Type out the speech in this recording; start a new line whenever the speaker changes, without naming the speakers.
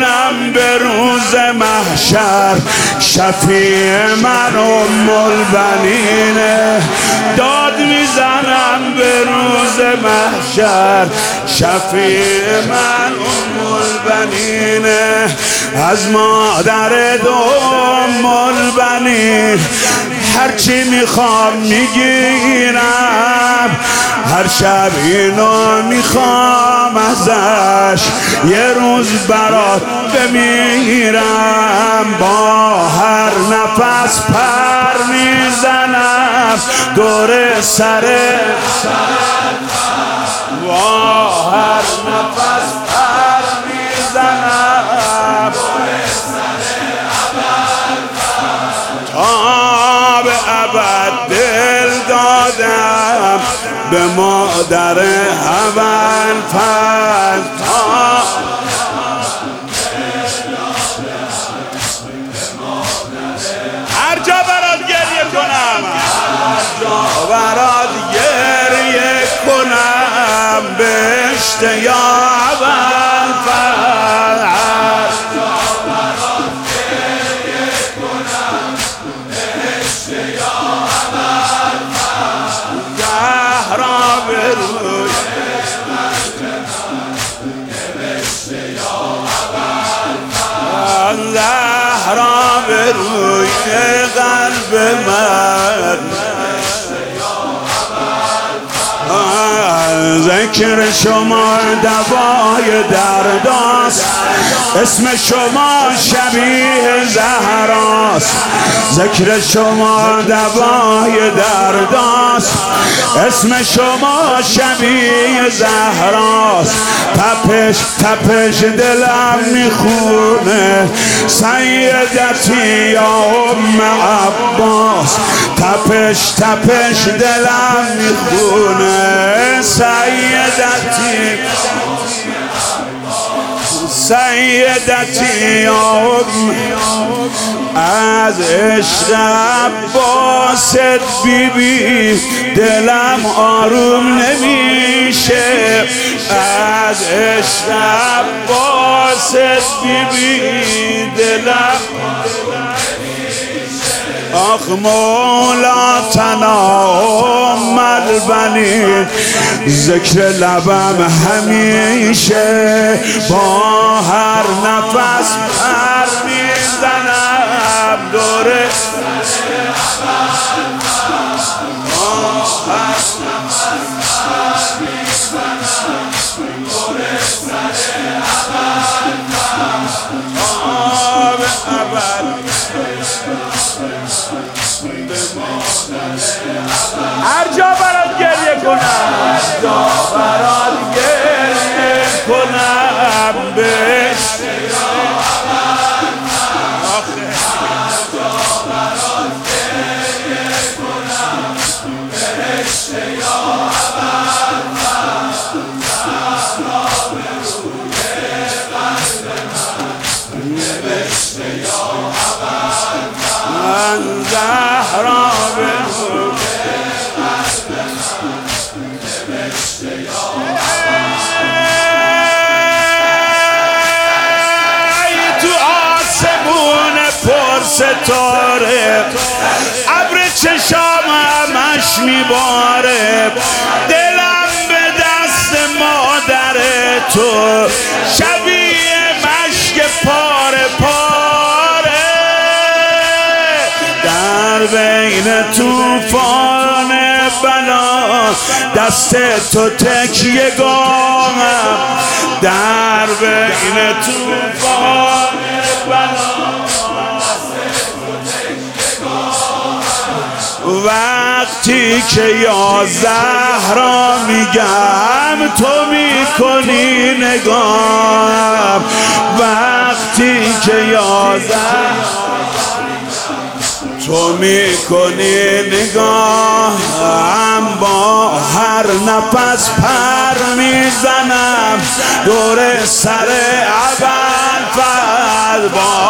میزنم به روز محشر، شفیع من ام البنینه. داد میزنم به روز محشر، شفیع من ام البنینه. از مادر دو ام البنین هرچی میخوام میگیرم، هر شب اینو میخوام ازش، یه روز برات بمیرم. با هر نفس پر میزنم دور سر، با هر نفس پر میزنم تا به ابد دل دادم به مادر اول. هر جا برات گریه کنم، هر جا برات گریه کنم، بهشت یا اول. زهرا به روی قلب من، ذکر شما دوای درداست، اسم شما شبیه زهراست. ذکر شما دوای درداست، اسم شما شبیه زهراست. تپش تپش دلم میخونه سیدتی یا ام عباس، تپش تپش دلم میخونه سیدتی یا ام. از عشق عباست بیبی دلم آروم نمیشه، از عشق عباست بیبی دلم. آخ مولا تنام البنین، ذکر لبم همیشه، با هر نفس پر میزنم دوره، با هر نفس پر میزنم دوره سر اول. هر جا برات گریه کنم، هر جا برات گریه کنم، بهشت یا اول. هر جا برات گریه کنم، بهشت یا اول. زهرا به روی قلب من، بهشت یا اول. من زهرا به روی ستاره، ابر چشام همش میباره، دلم به دست مادر تو شبیه مشک پاره پاره. در بین توفان بلا دست تو تکیه گاهم، در بین توفان بلا وقتی که یا زهرا میگم تو میکنی نگاهم، وقتی که یا زهرا تو میکنی نگاهم، با هر نفس پر میزنم دور سر اول. با